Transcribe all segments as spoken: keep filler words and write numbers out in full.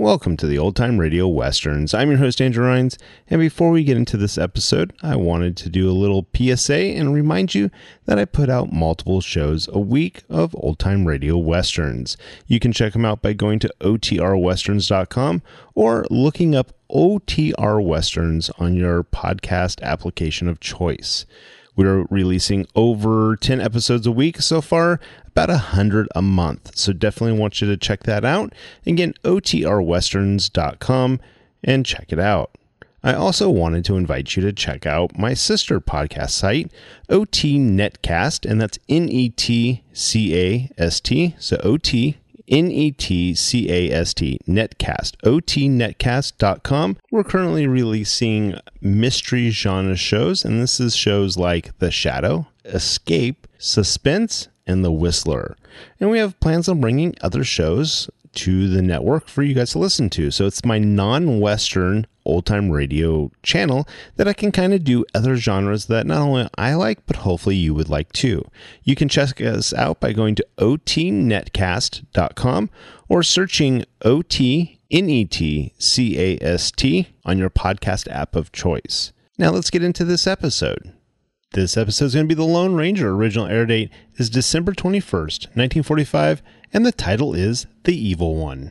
Welcome to the Old Time Radio Westerns. I'm your host, Andrew Rhynes, and before we get into this episode, I wanted to do a little P S A and remind you that I put out multiple shows a week of Old Time Radio Westerns. You can check them out by going to O T R westerns dot com or looking up O T R Westerns on your podcast application of choice. We're releasing over ten episodes a week so far, about one hundred a month. So definitely want you to check that out. Again, O T R westerns dot com and check it out. I also wanted to invite you to check out my sister podcast site, O T Netcast, and that's N E T C A S T. So O T N E T C A S T, Netcast, O T netcast dot com. We're currently releasing mystery genre shows, and this is shows like The Shadow, Escape, Suspense, and The Whistler. And we have plans on bringing other shows to the network for you guys to listen to. So it's my non-Western old-time radio channel that I can kind of do other genres that not only I like, but hopefully you would like too. You can check us out by going to O T netcast dot com or searching O T N E T C A S T on your podcast app of choice. Now let's get into this episode. This episode is going to be The Lone Ranger. Original air date is December twenty-first, nineteen forty-five, and the title is The Evil One.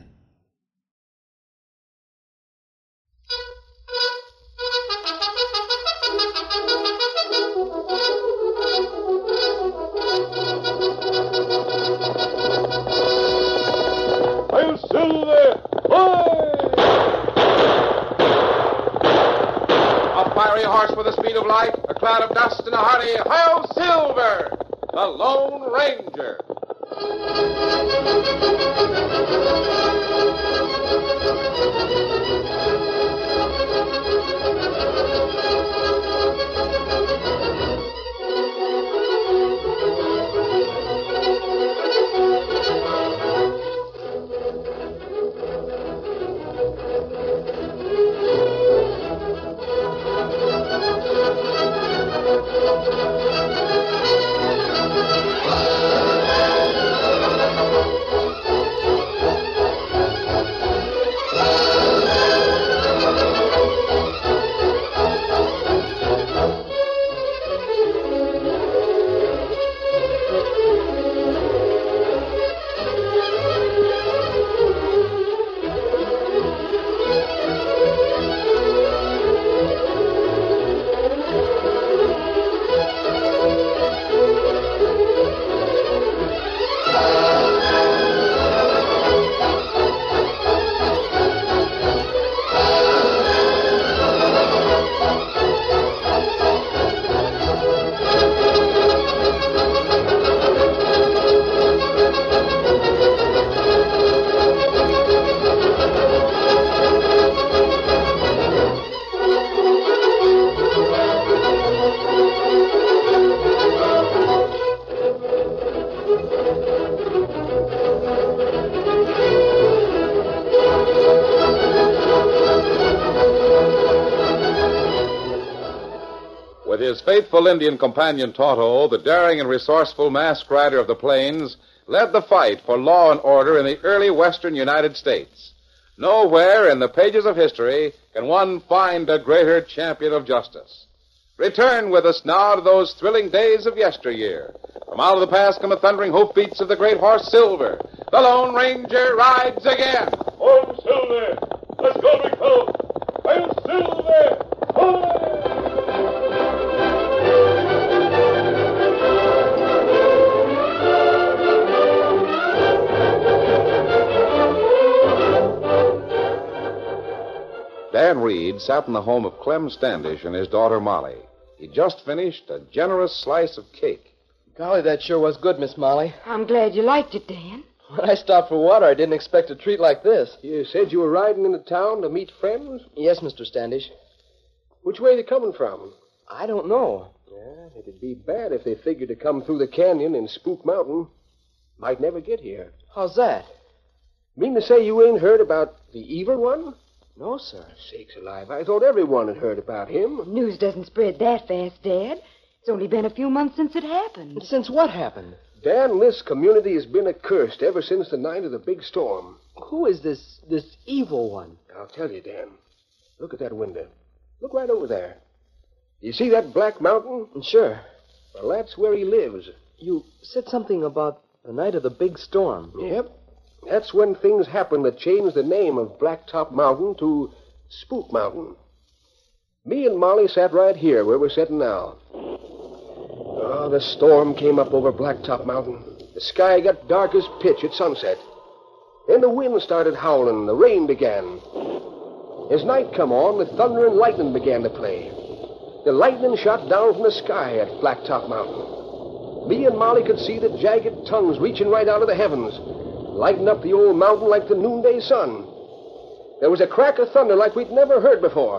Hail Silver! Hoy! A fiery horse with the speed of light, a cloud of dust, and a hearty Hail Silver! The Lone Ranger. With his faithful Indian companion Tonto, the daring and resourceful masked rider of the plains led the fight for law and order in the early western United States. Nowhere in the pages of history can one find a greater champion of justice. Return with us now to those thrilling days of yesteryear. From out of the past come the thundering hoofbeats of the great horse Silver. The Lone Ranger rides again. Home, Silver! Let's go, big fellow! Hail Silver! Hoy! Dan Reed sat in the home of Clem Standish and his daughter Molly. He just finished a generous slice of cake. Golly, that sure was good, Miss Molly. I'm glad you liked it, Dan. When I stopped for water, I didn't expect a treat like this. You said you were riding into town to meet friends? Yes, Mister Standish. Which way are they coming from? I don't know. Yeah, it'd be bad if they figured to come through the canyon and Spook Mountain. Might never get here. How's that? Mean to say you ain't heard about the evil one? No, sir. Sakes alive, I thought everyone had heard about him. News doesn't spread that fast, Dad. It's only been a few months since it happened. Since what happened? Dan, this community has been accursed ever since the night of the big storm. Who is this this evil one? I'll tell you, Dan. Look at that window. Look right over there. You see that black mountain? Sure. Well, that's where he lives. You said something about the night of the big storm. Yep. That's when things happened that changed the name of Blacktop Mountain to Spook Mountain. Me and Molly sat right here where we're sitting now. Oh, the storm came up over Blacktop Mountain. The sky got dark as pitch at sunset. Then the wind started howling, and the rain began. As night come on, the thunder and lightning began to play. The lightning shot down from the sky at Blacktop Mountain. Me and Molly could see the jagged tongues reaching right out of the heavens, lighting up the old mountain like the noonday sun. There was a crack of thunder like we'd never heard before.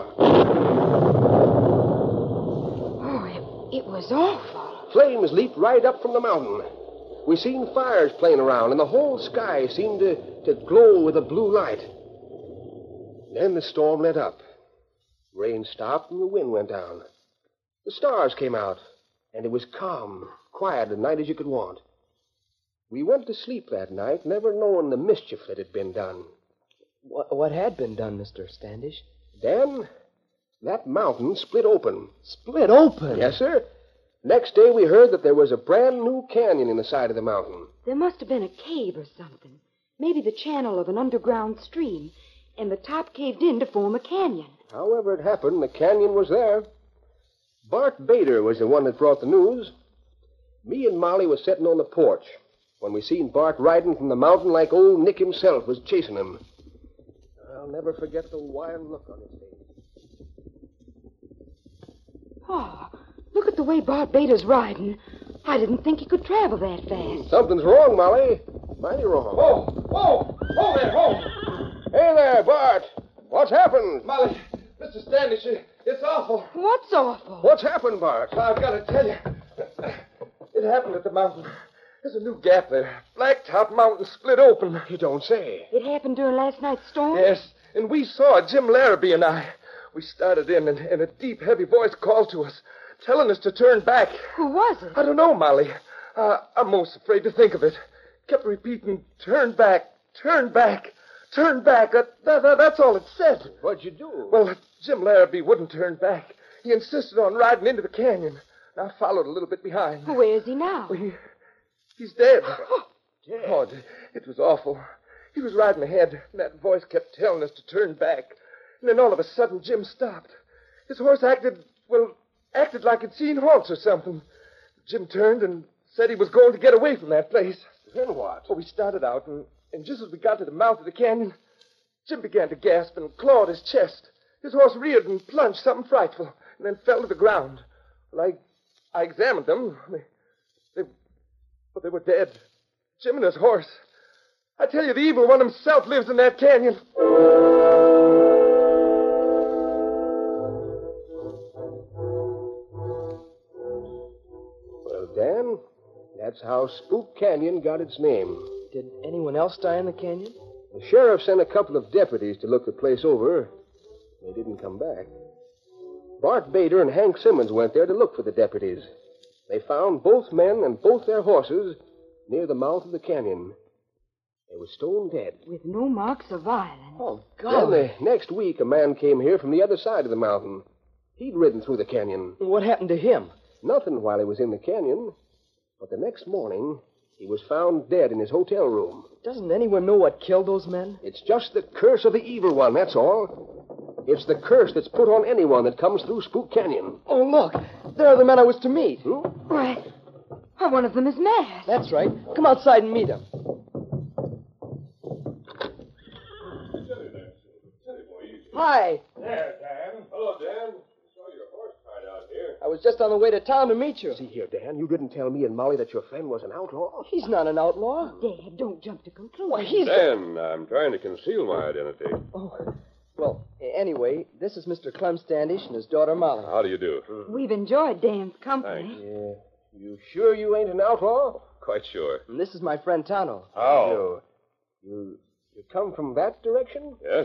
Oh, it, it was awful. Flames leaped right up from the mountain. We seen fires playing around, and the whole sky seemed to, to glow with a blue light. Then the storm let up. Rain stopped, and the wind went down. The stars came out, and it was calm, quiet, a night as you could want. We went to sleep that night, never knowing the mischief that had been done. What, what had been done, Mister Standish? Then, that mountain split open. Split open? Yes, sir. Next day, we heard that there was a brand new canyon in the side of the mountain. There must have been a cave or something. Maybe the channel of an underground stream. And the top caved in to form a canyon. However it happened, the canyon was there. Bart Bader was the one that brought the news. Me and Molly was sitting on the porch when we seen Bart riding from the mountain like old Nick himself was chasing him. I'll never forget the wild look on his face. Oh, look at the way Bart Bader's riding. I didn't think he could travel that fast. Something's wrong, Molly. Mighty wrong. Whoa! Whoa! Whoa there! Whoa! Hey there, Bart. What's happened? Molly, Mister Standish, it's awful. What's awful? What's happened, Bart? I've got to tell you. It happened at the mountain. There's a new gap there. Blacktop Mountain split open. You don't say. It happened during last night's storm? Yes, and we saw it, Jim Larrabee and I. We started in, and, and a deep, heavy voice called to us, telling us to turn back. Who was it? I don't know, Molly. Uh, I'm most afraid to think of it. Kept repeating, turn back, turn back, turn back. That, that, that, that's all it said. What'd you do? Well, Jim Larrabee wouldn't turn back. He insisted on riding into the canyon. I followed a little bit behind. Where is he now? Well, he, he's dead. Dead? Oh, it, it was awful. He was riding ahead, and that voice kept telling us to turn back. And then all of a sudden, Jim stopped. His horse acted, well, acted like he'd seen haunts or something. Jim turned and said he was going to get away from that place. Then what? So we started out, and, and just as we got to the mouth of the canyon, Jim began to gasp and claw at his chest. His horse reared and plunged something frightful, and then fell to the ground. Well, I, I examined them. They, they, well, they were dead. Jim and his horse. I tell you, the evil one himself lives in that canyon. Well, Dan, that's how Spook Canyon got its name. Did anyone else die in the canyon? The sheriff sent a couple of deputies to look the place over. They didn't come back. Bart Bader and Hank Simmons went there to look for the deputies. They found both men and both their horses near the mouth of the canyon. They were stone dead. With no marks of violence. Oh, Then God. the next week, a man came here from the other side of the mountain. He'd ridden through the canyon. What happened to him? Nothing while he was in the canyon. But the next morning, he was found dead in his hotel room. Doesn't anyone know what killed those men? It's just the curse of the evil one, that's all. It's the curse that's put on anyone that comes through Spook Canyon. Oh, look. There are the men I was to meet. Hmm? Why, why, one of them is mad. That's right. Come outside and meet him. Hi. There, Dan. Hello, Dan. Saw your horse tied out here. I was just on the way to town to meet you. See here, Dan, you didn't tell me and Molly that your friend was an outlaw. He's not an outlaw. Dad, don't jump to conclusions. Why, he's... Dan, I'm trying to conceal my identity. Oh, well, anyway, this is Mister Clem Standish and his daughter Molly. How do you do? We've enjoyed Dan's company. Thanks. Yeah. You sure you ain't an outlaw? Quite sure. And this is my friend Tano. How? You, you, you come from that direction? Yes.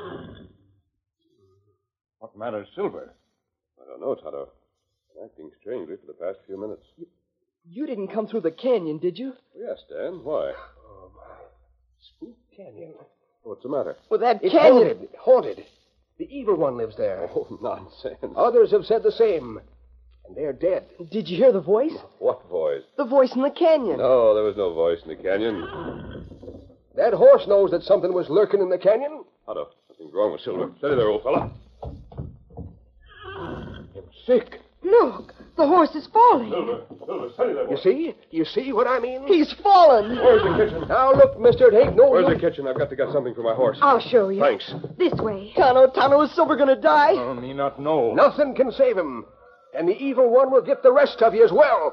What matters, Silver? I don't know, Tonto. I'm acting strangely for the past few minutes. You didn't come through the canyon, did you? Yes, Dan. Why? Oh, my. Spook Canyon. What's the matter? Well, that It's canyon... haunted. Haunted. The evil one lives there. Oh, nonsense. Others have said the same. And they're dead. Did you hear the voice? What voice? The voice in the canyon. No, there was no voice in the canyon. That horse knows that something was lurking in the canyon. Otto, nothing's wrong with Silver. Steady there, old fella. I'm sick. Look, the horse is falling. Silver, Silver, steady there. You see? You see what I mean? He's fallen. Where's the kitchen? Now, look, mister, it ain't no... Where's the kitchen? I've got to get something for my horse. I'll show you. Thanks. This way. Tano, Tano, is Silver going to die? Oh, me not know. Nothing can save him. And the evil one will get the rest of you as well.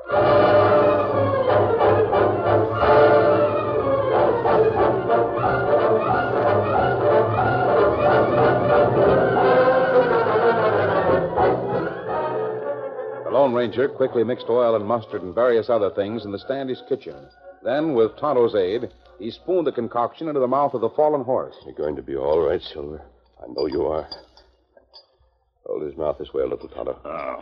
The Lone Ranger quickly mixed oil and mustard and various other things in the Standish kitchen. Then, with Tonto's aid, he spooned the concoction into the mouth of the fallen horse. You're going to be all right, Silver. I know you are. Hold his mouth this way a little, Tonto. Oh.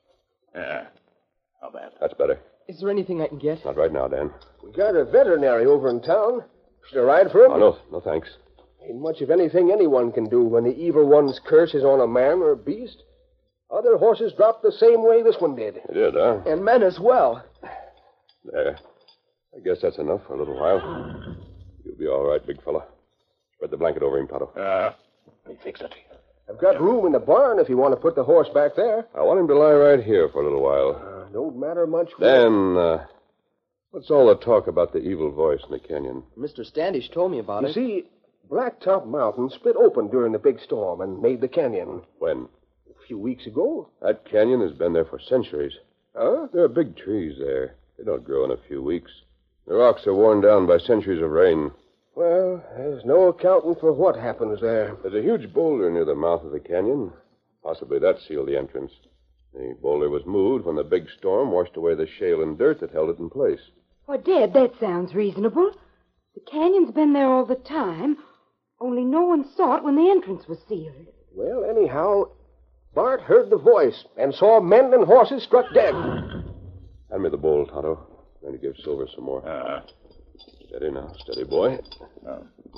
Yeah. How bad? That's better. Is there anything I can get? Not right now, Dan. We got a veterinary over in town. Should I ride for him? Oh, no. No, thanks. Ain't much of anything anyone can do when the evil one's curse is on a man or a beast. Other horses dropped the same way this one did. You did, huh? And men as well. There. I guess that's enough for a little while. You'll be all right, big fella. Spread the blanket over him, Tonto. Uh, let me fix it. I've got room in the barn if you want to put the horse back there. I want him to lie right here for a little while. Uh, don't matter much. where- Dan, uh, what's all the talk about the evil voice in the canyon? Mister Standish told me about You it. see, Blacktop Mountain split open during the big storm and made the canyon. When? A few weeks ago. That canyon has been there for centuries. Huh? There are big trees there. They don't grow in a few weeks. The rocks are worn down by centuries of rain. Well, there's no accounting for what happens there. There's a huge boulder near the mouth of the canyon. Possibly that sealed the entrance. The boulder was moved when the big storm washed away the shale and dirt that held it in place. Well, Dad, that sounds reasonable. The canyon's been there all the time, only no one saw it when the entrance was sealed. Well, anyhow, Bart heard the voice and saw men and horses struck dead. Hand me the bowl, Tonto. I'm going to give Silver some more. Uh, Steady now. Steady, boy. uh,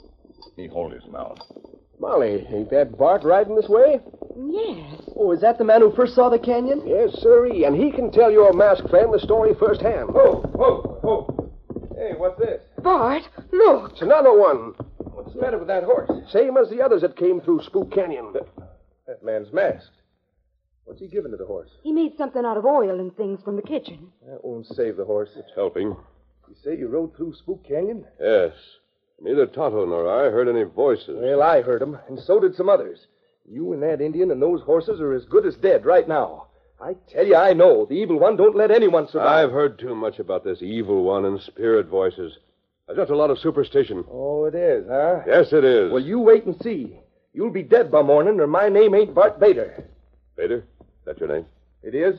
he hold his mouth. Molly, ain't that Bart riding this way? Yes. Oh, is that the man who first saw the canyon? Yes, sirree, and he can tell your masked friend the story firsthand. Oh, oh, oh. Hey, what's this? Bart, look. It's another one. What's the matter with that horse? Same as the others that came through Spook Canyon. That man's masked. What's he giving to the horse? He made something out of oil and things from the kitchen. That won't save the horse. It's helping. You say you rode through Spook Canyon? Yes. Neither Tonto nor I heard any voices. Well, I heard them, and so did some others. You and that Indian and those horses are as good as dead right now. I tell you, I know. The evil one don't let anyone survive. I've heard too much about this evil one and spirit voices. There's just a lot of superstition. Oh, it is, huh? Yes, it is. Well, you wait and see. You'll be dead by morning, or my name ain't Bart Bader. Vader? That's your name? It is?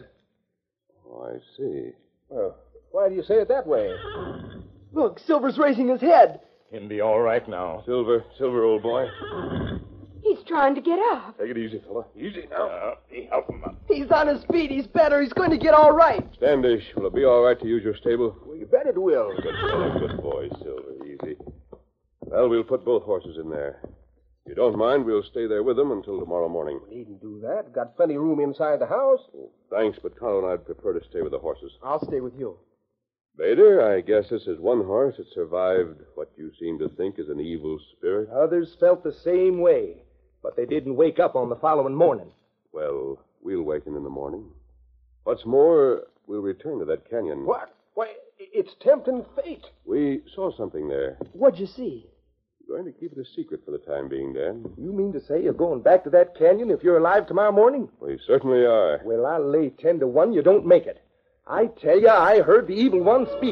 Oh, I see. Well, why do you say it that way? Look, Silver's raising his head. He'll be all right now. Silver, Silver, old boy. He's trying to get up. Take it easy, fella. Easy now. Uh, he help him up. He's on his feet. He's better. He's going to get all right. Standish, will it be all right to use your stable? Well, you bet it will. Good fella, good boy, Silver. Easy. Well, we'll put both horses in there. If you don't mind, we'll stay there with them until tomorrow morning. Needn't do that. Got plenty of room inside the house. Oh, thanks, but Tonto and I'd prefer to stay with the horses. I'll stay with you. Vader, I guess this is one horse that survived what you seem to think is an evil spirit. Others felt the same way, but they didn't wake up on the following morning. Well, we'll waken in the morning. What's more, we'll return to that canyon. What? Why, it's tempting fate. We saw something there. What'd you see? We're going to keep it a secret for the time being, Dan. You mean to say you're going back to that canyon if you're alive tomorrow morning? We certainly are. Well, I'll lay ten to one you don't make it. I tell you, I heard the evil one speak.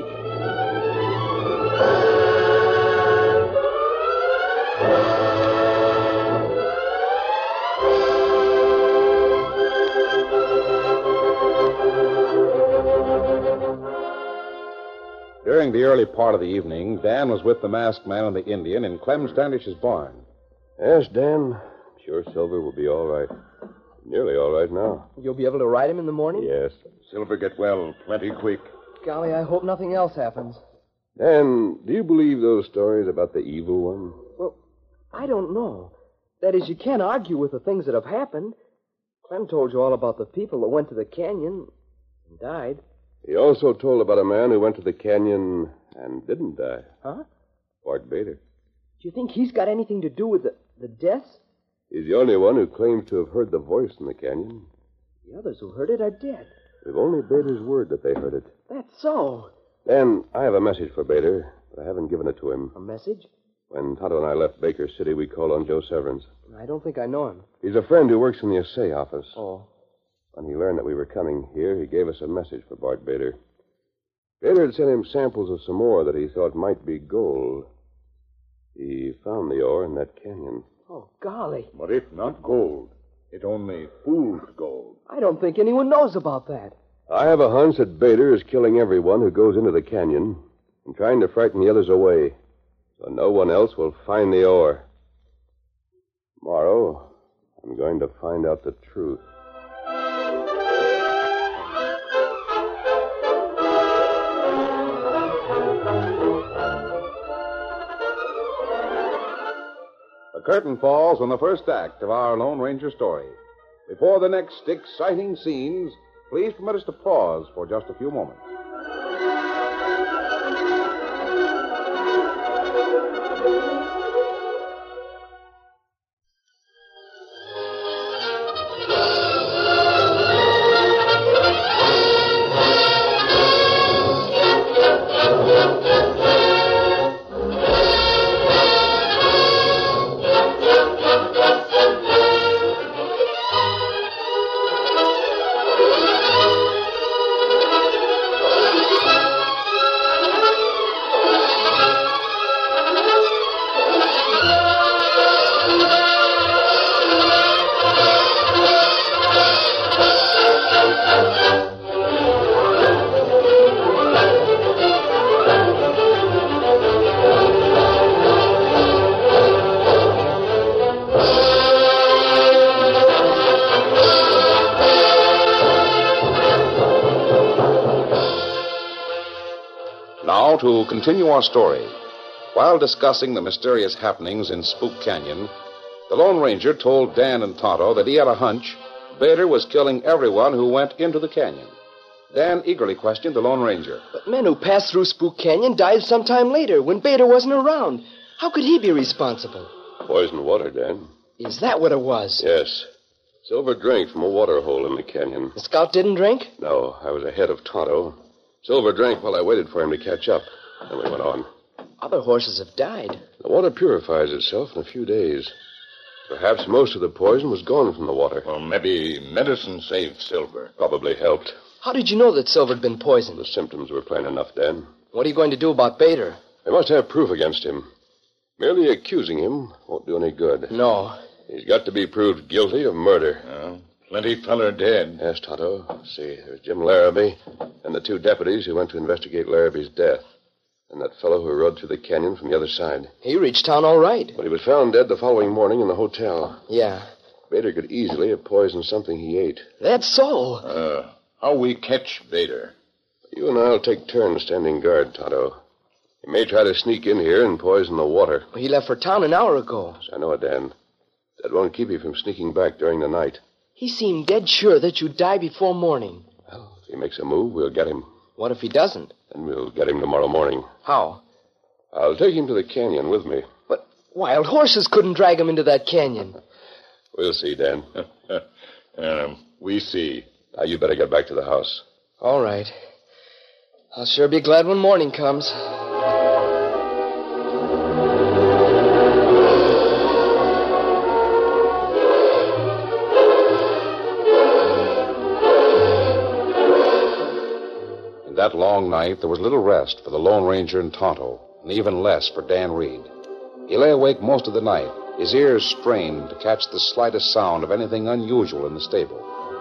During the early part of the evening, Dan was with the masked man and the Indian in Clem Standish's barn. Yes, Dan. I'm sure Silver will be all right. Nearly all right now. You'll be able to ride him in the morning? Yes. Silver get well plenty quick. Golly, I hope nothing else happens. Dan, do you believe those stories about the evil one? Well, I don't know. That is, you can't argue with the things that have happened. Clem told you all about the people that went to the canyon and died. He also told about a man who went to the canyon and didn't die. Huh? Bart Bader. Do you think he's got anything to do with the, the deaths? He's the only one who claims to have heard the voice in the canyon. The others who heard it are dead. We've only Bader's word that they heard it. That's so. Dan, I have a message for Bader, but I haven't given it to him. A message? When Tonto and I left Baker City, we called on Joe Severance. I don't think I know him. He's a friend who works in the assay office. Oh. When he learned that we were coming here, he gave us a message for Bart Bader. Bader had sent him samples of some ore that he thought might be gold. He found the ore in that canyon. Oh, golly. But it's not gold. It only fool's gold. I don't think anyone knows about that. I have a hunch that Bader is killing everyone who goes into the canyon and trying to frighten the others away, so no one else will find the ore. Tomorrow, I'm going to find out the truth. The curtain falls on the first act of our Lone Ranger story. Before the next exciting scenes, please permit us to pause for just a few moments. Now, to continue our story. While discussing the mysterious happenings in Spook Canyon, the Lone Ranger told Dan and Tonto that he had a hunch Bader was killing everyone who went into the canyon. Dan eagerly questioned the Lone Ranger. But men who passed through Spook Canyon died sometime later when Bader wasn't around. How could he be responsible? Poisoned water, Dan. Is that what it was? Yes. Silver drank from a water hole in the canyon. The scout didn't drink? No, I was ahead of Tonto. Silver drank while I waited for him to catch up. Then we went on. Other horses have died. The water purifies itself in a few days. Perhaps most of the poison was gone from the water. Well, maybe medicine saved Silver. Probably helped. How did you know that Silver had been poisoned? The symptoms were plain enough, Dan. What are you going to do about Bader? They must have proof against him. Merely accusing him won't do any good. No. He's got to be proved guilty of murder. Well, plenty feller dead. Yes, Tonto. Let's see, there's Jim Larrabee and the two deputies who went to investigate Larrabee's death. And that fellow who rode through the canyon from the other side. He reached town all right. But he was found dead the following morning in the hotel. Yeah. Bader could easily have poisoned something he ate. That's so. Uh, how we catch Bader? You and I'll take turns standing guard, Tonto. He may try to sneak in here and poison the water. He left for town an hour ago. Yes, I know it, Dan. That won't keep you from sneaking back during the night. He seemed dead sure that you'd die before morning. Well, if he makes a move, we'll get him. What if he doesn't? Then we'll get him tomorrow morning. How? I'll take him to the canyon with me. But wild horses couldn't drag him into that canyon. We'll see, Dan. um, we see. Now, you better get back to the house. All right. I'll sure be glad when morning comes. That long night, there was little rest for the Lone Ranger and Tonto, and even less for Dan Reed. He lay awake most of the night, his ears strained to catch the slightest sound of anything unusual in the stable.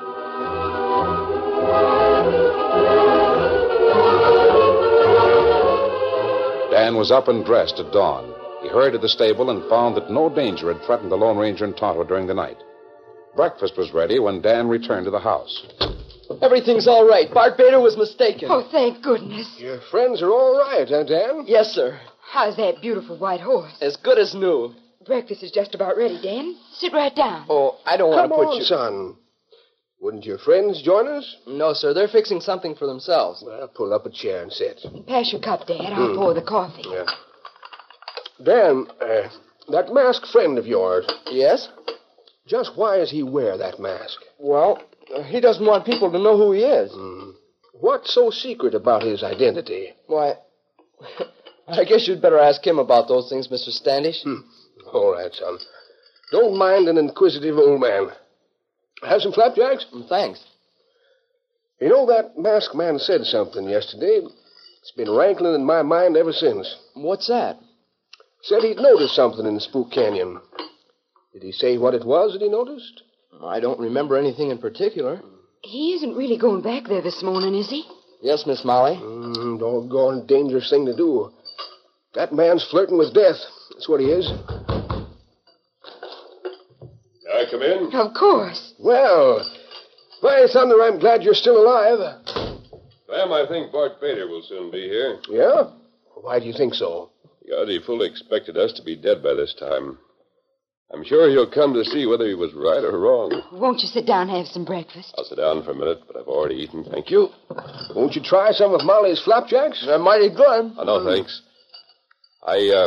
Dan was up and dressed at dawn. He hurried to the stable and found that no danger had threatened the Lone Ranger and Tonto during the night. Breakfast was ready when Dan returned to the house. Everything's all right. Bart Bader was mistaken. Oh, thank goodness. Your friends are all right, huh, Dan? Yes, sir. How's that beautiful white horse? As good as new. Breakfast is just about ready, Dan. Sit right down. Oh, I don't want Come to put on, you... son. Wouldn't your friends join us? No, sir. They're fixing something for themselves. Well, pull up a chair and sit. Pass your cup, Dad. I'll Hmm. pour the coffee. Yeah. Dan, uh, that masked friend of yours, Yes? just why does he wear that mask? Well, uh, he doesn't want people to know who he is. What's so secret about his identity? Why, I guess you'd better ask him about those things, Mister Standish. All right, son. Don't mind an inquisitive old man. Have some flapjacks? Mm, Thanks. You know, that masked man said something yesterday. It's been rankling in my mind ever since. What's that? Said he'd noticed something in Spook Canyon. Did he say what it was that he noticed? I don't remember anything in particular. He isn't really going back there this morning, is he? Yes, Miss Molly. Mm, doggone dangerous thing to do. That man's flirting with death. That's what he is. May I come in? Of course. Well, by thunder, I'm glad you're still alive. Ma'am, I think Bart Bader will soon be here. Yeah? Why do you think so? God, he fully expected us to be dead by this time. I'm sure he'll come to see whether he was right or wrong. Won't you sit down and have some breakfast? I'll sit down for a minute, but I've already eaten, thank you. Won't you try some of Molly's flapjacks? They're mighty good. Oh, no, thanks. I, uh,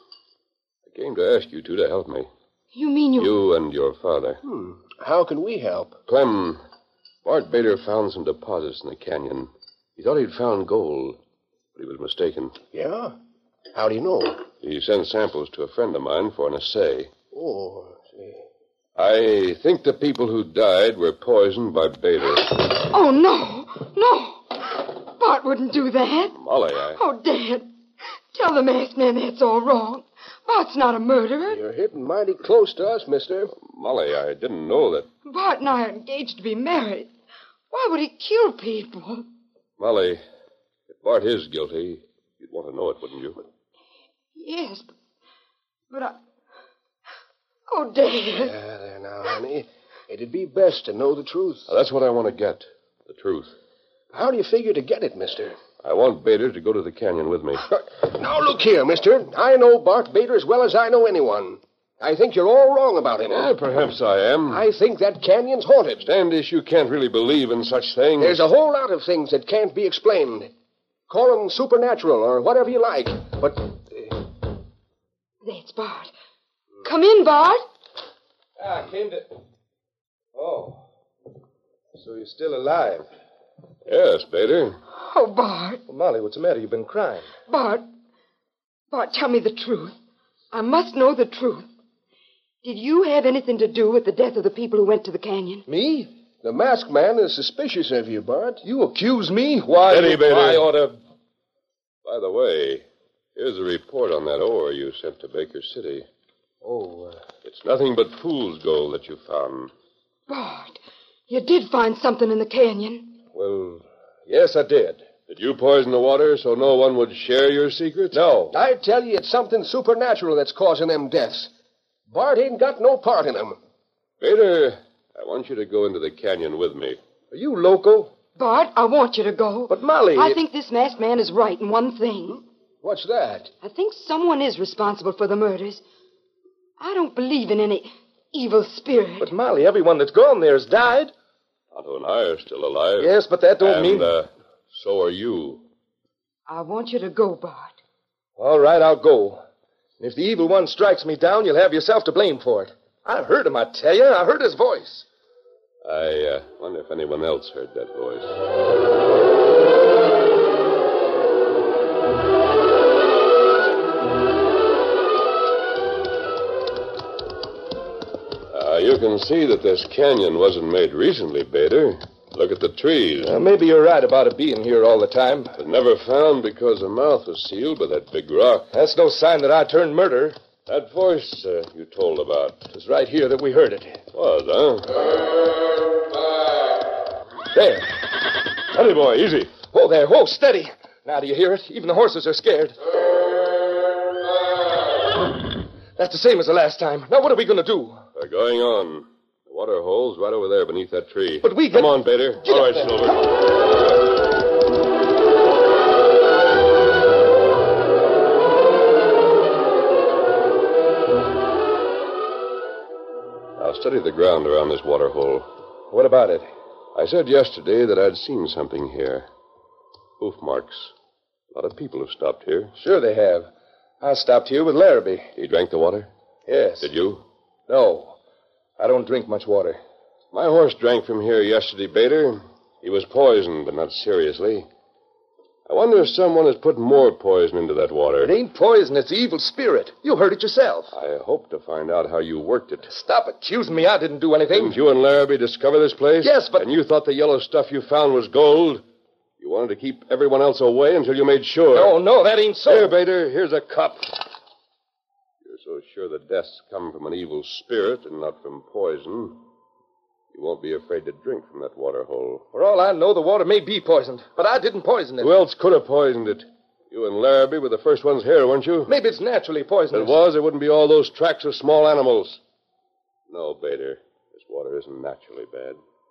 I came to ask you two to help me. You mean you... You and your father. Hmm. How can we help? Clem, Bart Bader found some deposits in the canyon. He thought he'd found gold, but he was mistaken. Yeah? How do you know? He sent samples to a friend of mine for an assay. Oh, I see. I think the people who died were poisoned by Bader. Oh, no. No. Bart wouldn't do that. Molly, I... Oh, Dad. Tell the masked man that's all wrong. Bart's not a murderer. You're hitting mighty close to us, mister. Molly, I didn't know that... Bart and I are engaged to be married. Why would he kill people? Molly, if Bart is guilty, you'd want to know it, wouldn't you? Yes, but, but I... Oh, Dad. Yeah, there now, honey. It'd be best to know the truth. Now, that's what I want to get, the truth. How do you figure to get it, mister? I want Bader to go to the canyon with me. Now, look here, mister. I know Bart Bader as well as I know anyone. I think you're all wrong about him. Yeah, perhaps I am. I think that canyon's haunted. Standish, you can't really believe in such things. There's a whole lot of things that can't be explained. Call them supernatural or whatever you like. But... Uh... That's Bart. Come in, Bart. Ah, I came to... Oh. So you're still alive. Yes, Bader. Oh, Bart. Well, Molly, what's the matter? You've been crying. Bart. Bart, tell me the truth. I must know the truth. Did you have anything to do with the death of the people who went to the canyon? Me? The masked man is suspicious of you, Bart. You accuse me? Why? Steady, Bader. I ought to... By the way, here's a report on that ore you sent to Baker City. Oh, uh... It's nothing but fool's gold that you found. Bart, you did find something in the canyon. Well, yes, I did. Did you poison the water so no one would share your secrets? No. I tell you, it's something supernatural that's causing them deaths. Bart ain't got no part in them. Bader, I want you to go into the canyon with me. Are you loco? Bart, I want you to go. But, Molly... I think this masked man is right in one thing. What's that? I think someone is responsible for the murders. I don't believe in any evil spirit. But, Molly, everyone that's gone there has died. Tonto and I are still alive. Yes, but that don't and, mean... uh, so are you. I want you to go, Bart. All right, I'll go. And if the evil one strikes me down, you'll have yourself to blame for it. I heard him, I tell you. I heard his voice. I uh, wonder if anyone else heard that voice. Uh, you can see that this canyon wasn't made recently, Bader. Look at the trees. Uh, maybe you're right about it being here all the time. But never found because the mouth was sealed by that big rock. That's no sign that I turned murderer. That voice uh, you told about. It was right here that we heard it. Was, huh? There. Steady, boy, easy. Oh, there. Whoa, steady. Now, do you hear it? Even the horses are scared. That's the same as the last time. Now, what are we going to do? We're going on. The water hole's right over there beneath that tree. But we get... Come on, Bader. Get All up right, there. Silver. Study the ground around this water hole. What about it? I said yesterday that I'd seen something here. Hoof marks. A lot of people have stopped here. Sure they have. I stopped here with Larrabee. He drank the water? Yes. Did you? No. I don't drink much water. My horse drank from here yesterday, Bader. He was poisoned, but not seriously. I wonder if someone has put more poison into that water. It ain't poison. It's the evil spirit. You heard it yourself. I hope to find out how you worked it. Stop accusing me. I didn't do anything. Didn't you and Larrabee discover this place? Yes, but... And you thought the yellow stuff you found was gold? You wanted to keep everyone else away until you made sure. No, no, that ain't so. Here, Bader, here's a cup. You're so sure the deaths come from an evil spirit and not from poison. You won't be afraid to drink from that water hole. For all I know, the water may be poisoned, but I didn't poison it. Who else could have poisoned it? You and Larrabee were the first ones here, weren't you? Maybe it's naturally poisonous. If it was, there wouldn't be all those tracks of small animals. No, Bader, this water isn't naturally bad.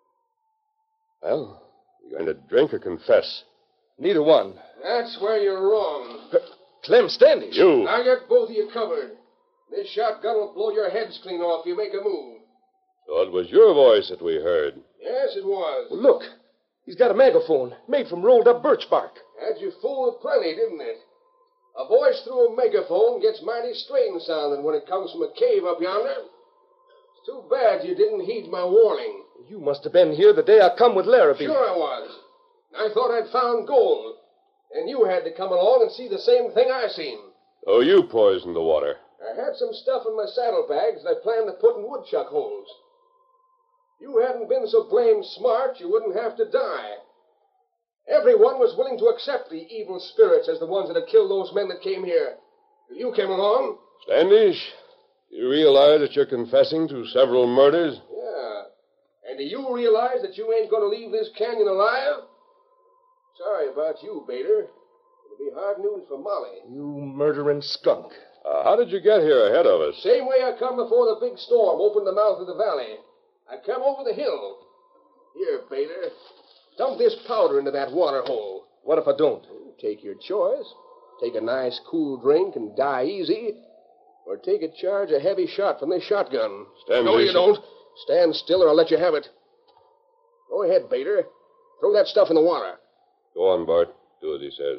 Well, you going to drink or confess? Neither one. That's where you're wrong. Uh, Clem Standish. You. I got both of you covered. This shotgun will blow your heads clean off if you make a move. So it was your voice that we heard. Yes, it was. Well, look. He's got a megaphone made from rolled up birch bark. Had you fooled plenty, didn't it? A voice through a megaphone gets mighty strange sounding when it comes from a cave up yonder. It's too bad you didn't heed my warning. You must have been here the day I come with Larrabee. Sure I was. I thought I'd found gold. And you had to come along and see the same thing I seen. Oh, you poisoned the water. I had some stuff in my saddlebags that I planned to put in woodchuck holes. You hadn't been so blamed smart, you wouldn't have to die. Everyone was willing to accept the evil spirits as the ones that had killed those men that came here. You came along. Standish, you realize that you're confessing to several murders? Yeah. And do you realize that you ain't going to leave this canyon alive? Sorry about you, Bader. It'll be hard news for Molly. You murdering skunk. Uh, how did you get here ahead of us? Same way I come before the big storm opened the mouth of the valley. I come over the hill. Here, Bader. Dump this powder into that water hole. What if I don't? Take your choice. Take a nice, cool drink and die easy. Or take a charge of heavy shot from this shotgun. Stand No, easy. you don't. Stand still or I'll let you have it. Go ahead, Bader. Throw that stuff in the water. Go on, Bart. Do as he says.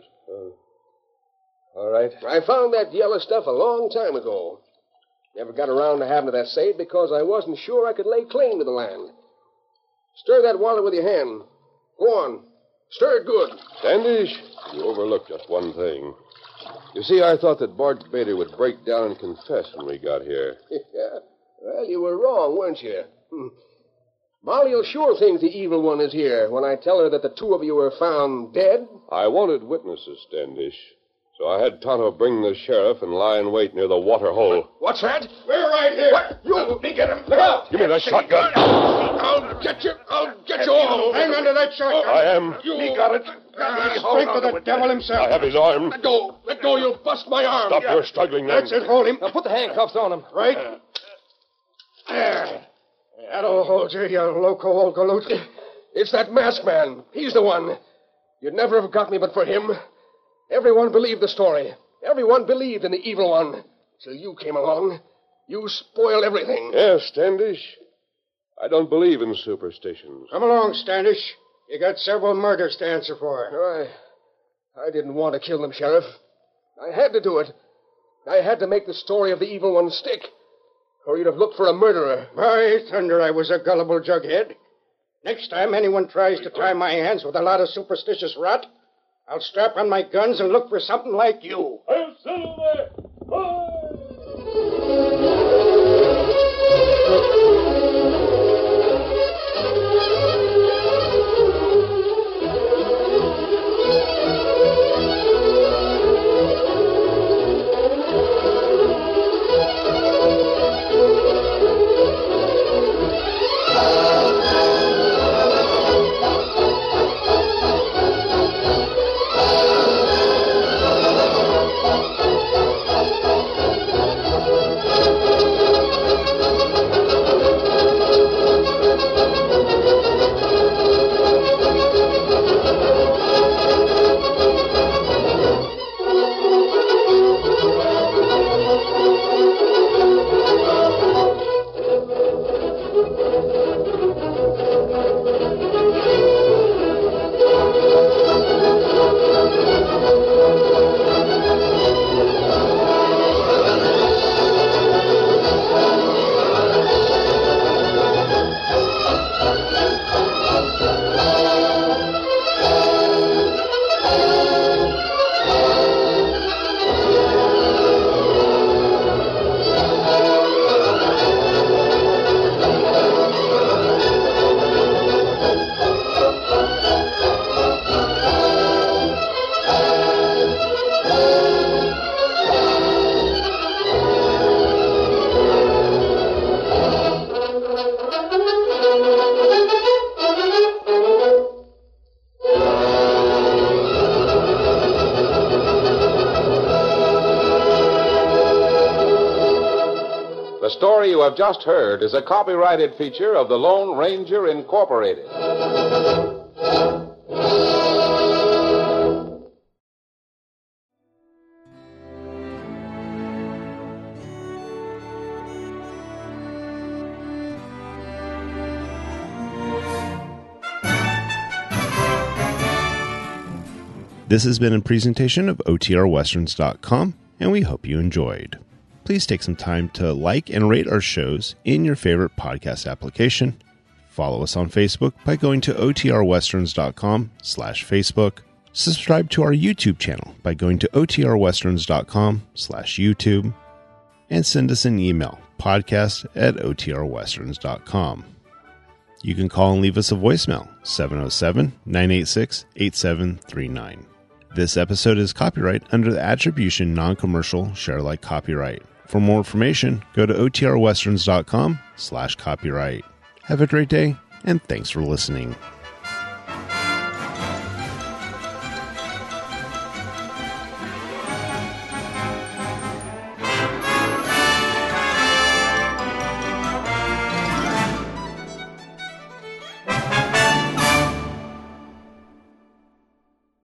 Uh, all right. I found that yellow stuff a long time ago. Never got around to having it assayed because I wasn't sure I could lay claim to the land. Stir that water with your hand. Go on. Stir it good. Standish, you overlooked just one thing. You see, I thought that Bart Bader would break down and confess when we got here. Yeah. Well, you were wrong, weren't you? Hmm. Molly'll sure think the evil one is here when I tell her that the two of you were found dead. I wanted witnesses, Standish. So I had Tonto bring the sheriff and lie in wait near the water hole. What's that? We're right here. What? You, let me get him. Look out. Give me the shotgun. I'll get you. I'll get you all. Hang on to that shotgun. I am. You got it. Uh, straight for the devil himself. I have his arm. Let go. Let go. You'll bust my arm. Stop your struggling, then. That's it. Hold him. Now put the handcuffs on him. Right? There. That'll hold you, you loco old galoot. It's that masked man. He's the one. You'd never have got me but for him. Everyone believed the story. Everyone believed in the evil one. Till you came along. You spoiled everything. Yes, Standish. I don't believe in superstitions. Come along, Standish. You got several murders to answer for. I, I didn't want to kill them, Sheriff. I had to do it. I had to make the story of the evil one stick. Or you'd have looked for a murderer. By thunder, I was a gullible jughead. Next time anyone tries to tie my hands with a lot of superstitious rot, I'll strap on my guns and look for something like you. I'll Silver! Hi! Thank you. story you have just heard is a copyrighted feature of the Lone Ranger Incorporated. This has been a presentation of O T R Westerns dot com, and we hope you enjoyed. Please take some time to like and rate our shows in your favorite podcast application. Follow us on Facebook by going to O T R Westerns dot com slash Facebook. Subscribe to our YouTube channel by going to O T R Westerns dot com slash YouTube. And send us an email, podcast at O T R Westerns dot com. You can call and leave us a voicemail, seven oh seven, nine eight six, eight seven three nine. This episode is copyright under the Attribution Non-Commercial Share-alike copyright. For more information, go to O T R Westerns dot com slash copyright. Have a great day, and thanks for listening.